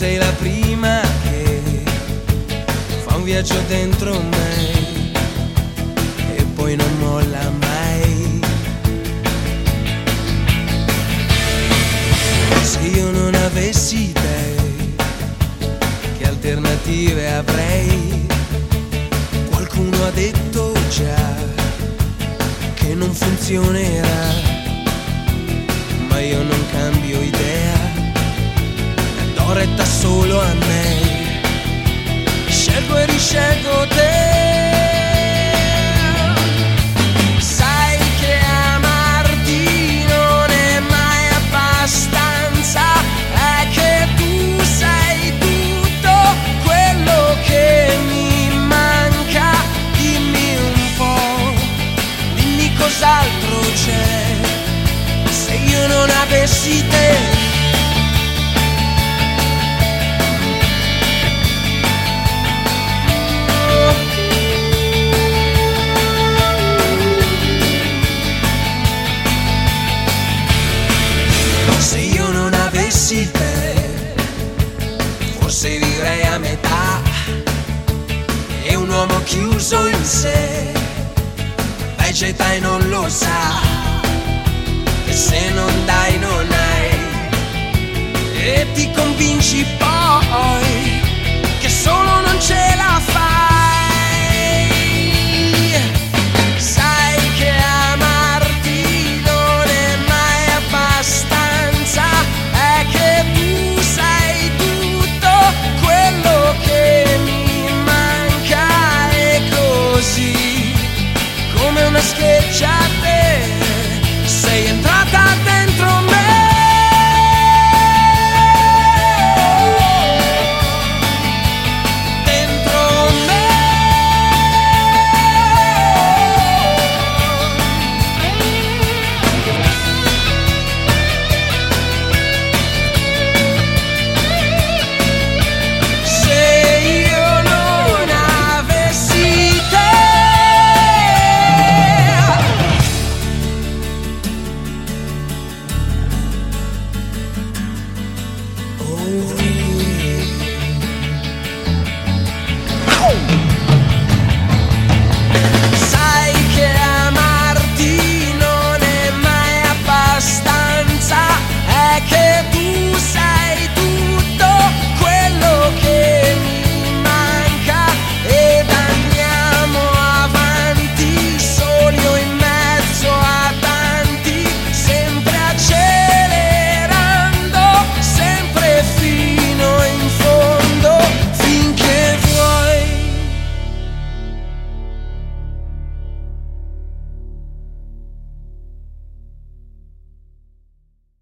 sei la prima che fa un viaggio dentro me e poi non molla mai. Se io non avessi te, che alternative avrei? Qualcuno ha detto già che non funzionerà, ma io non cambio idea, do retta solo a me, scelgo e riscelgo te. Sai che amarti non è mai abbastanza, è che tu sei tutto quello che mi manca. Dimmi un po', dimmi cos'altro c'è, se io non avessi te. Se io non avessi te, forse vivrei a metà. È un uomo chiuso in sé, vegeta e non lo sa, e se non dai non hai, e ti convinci poi che solo non ce la fai. Sai che amarti non è mai abbastanza, è che tu sei tutto quello che mi manca, e così come una scheggia a te sei entrata dentro me. Oh,